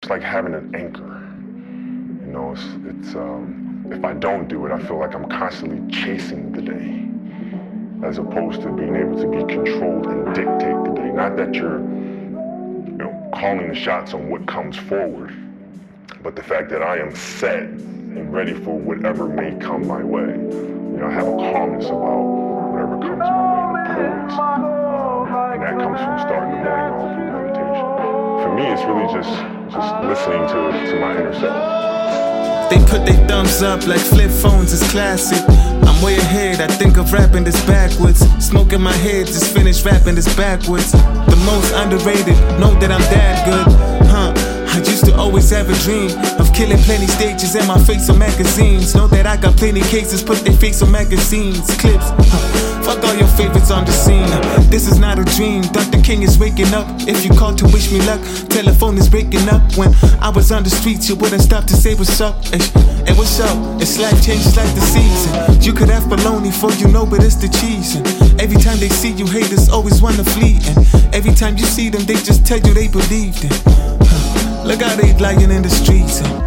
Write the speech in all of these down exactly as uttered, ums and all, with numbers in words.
like having an anchor. You know, it's, it's um, if I don't do it, I feel like I'm constantly chasing the day, as opposed to being able to be controlled and dictate the day. Not that you're, you know, calling the shots on what comes forward, but the fact that I am set and ready for whatever may come my way. You know, I have a calmness about whatever comes my way, and a poise. Um, and that comes from starting the morning off with meditation. For me, it's really just, just listening to, to my inner self. They put their thumbs up like flip phones is classic. I'm way ahead, I think of rapping this backwards. Smoke in my head, just finished rapping this backwards. The most underrated, know that I'm that good, huh? I used to always have a dream of killing plenty stages and my face on magazines. Know that I got plenty cases, put their face on magazines, clips, huh? Fuck all your favorites on the scene. This is not a dream, Doctor King is waking up. If you call to wish me luck, telephone is breaking up. When I was on the streets, you wouldn't stop to say what's up. Hey, what's up? It's life changes like the season. You could have bologna for you know, but it's the cheese. And every time they see you, haters always wanna flee. And every time you see them, they just tell you they believed it. Huh. Look how they lying in the streets. And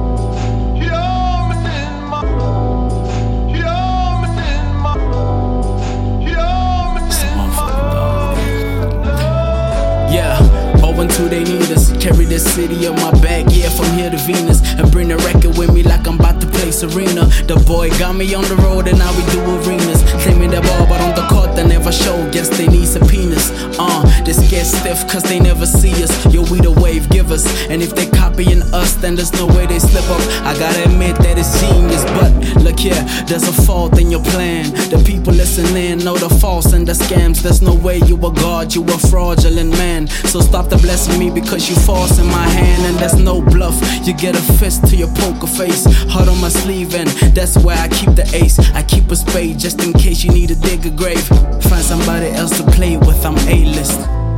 until they need us, carry this city on my back, yeah, from here to Venus, and bring the record with me like I'm about to play Serena. The boy got me on the road and now we do arenas, claiming that ball, but on the court they never show. Guess they need subpoenas. Uh, they get stiff cause they never see us. Yo, we the wave givers, and if they copying us, then there's no way they slip up. I gotta admit that it's genius, but look here, there's a fault in your plan. The people listening know the false and the scams. There's no way you a god, you a fraudulent man. So stop the blessing me because you false in my hand, and there's no bluff. You get a fist to your poker face, heart on my sleeve, and that's where I keep the ace. I keep a spade just in case you need to dig a grave. Find somebody else to play with, I'm A-list.